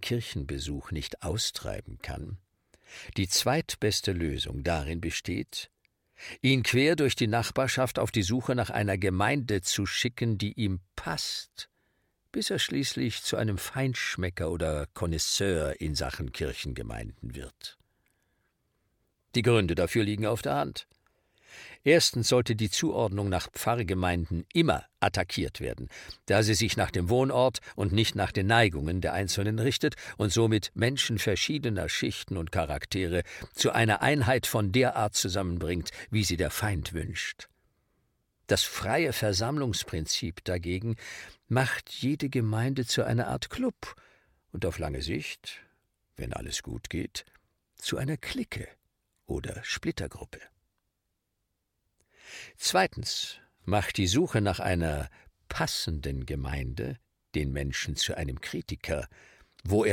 Kirchenbesuch nicht austreiben kann, die zweitbeste Lösung darin besteht, ihn quer durch die Nachbarschaft auf die Suche nach einer Gemeinde zu schicken, die ihm passt, bis er schließlich zu einem Feinschmecker oder Connoisseur in Sachen Kirchengemeinden wird. Die Gründe dafür liegen auf der Hand. Erstens sollte die Zuordnung nach Pfarrgemeinden immer attackiert werden, da sie sich nach dem Wohnort und nicht nach den Neigungen der Einzelnen richtet und somit Menschen verschiedener Schichten und Charaktere zu einer Einheit von der Art zusammenbringt, wie sie der Feind wünscht. Das freie Versammlungsprinzip dagegen macht jede Gemeinde zu einer Art Club und auf lange Sicht, wenn alles gut geht, zu einer Clique oder Splittergruppe. Zweitens macht die Suche nach einer passenden Gemeinde den Menschen zu einem Kritiker, wo